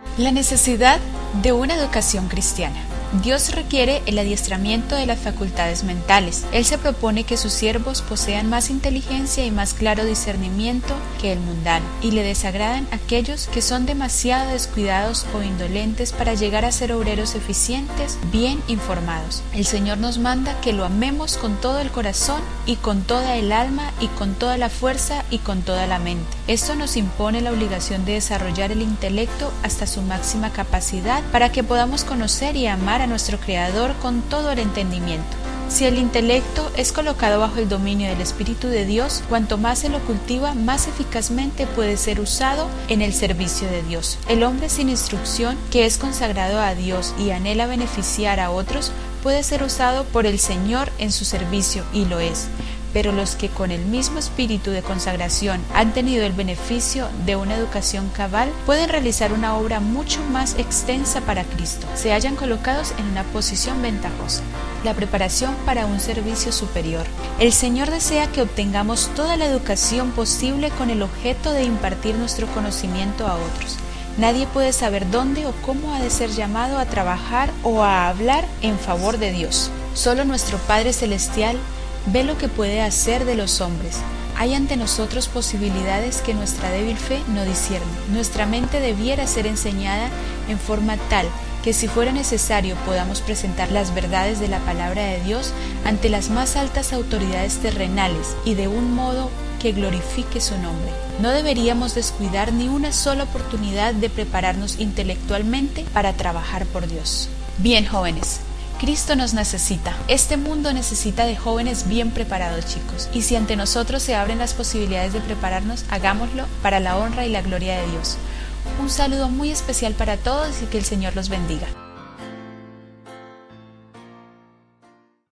La necesidad de una educación cristiana. Dios requiere el adiestramiento de las facultades mentales. Él se propone que sus siervos posean más inteligencia y más claro discernimiento que el mundano, y le desagradan aquellos que son demasiado descuidados o indolentes para llegar a ser obreros eficientes, bien informados. El Señor nos manda que lo amemos con todo el corazón y con toda el alma y con toda la fuerza y con toda la mente. Esto nos impone la obligación de desarrollar el intelecto hasta su máxima capacidad para que podamos conocer y amar a nuestro Creador con todo el entendimiento. Si el intelecto es colocado bajo el dominio del Espíritu de Dios, cuanto más se lo cultiva, más eficazmente puede ser usado en el servicio de Dios. El hombre sin instrucción, que es consagrado a Dios y anhela beneficiar a otros, puede ser usado por el Señor en su servicio, y lo es. Pero los que con el mismo espíritu de consagración han tenido el beneficio de una educación cabal pueden realizar una obra mucho más extensa para Cristo. Se hallan colocados en una posición ventajosa. La preparación para un servicio superior. El Señor desea que obtengamos toda la educación posible con el objeto de impartir nuestro conocimiento a otros. Nadie puede saber dónde o cómo ha de ser llamado a trabajar o a hablar en favor de Dios. Solo nuestro Padre Celestial ve lo que puede hacer de los hombres. Hay ante nosotros posibilidades que nuestra débil fe no discierne. Nuestra mente debiera ser enseñada en forma tal que si fuera necesario podamos presentar las verdades de la palabra de Dios ante las más altas autoridades terrenales y de un modo que glorifique su nombre. No deberíamos descuidar ni una sola oportunidad de prepararnos intelectualmente para trabajar por Dios. Bien, jóvenes, Cristo nos necesita. Este mundo necesita de jóvenes bien preparados, chicos. Y si ante nosotros se abren las posibilidades de prepararnos, hagámoslo para la honra y la gloria de Dios. Un saludo muy especial para todos y que el Señor los bendiga.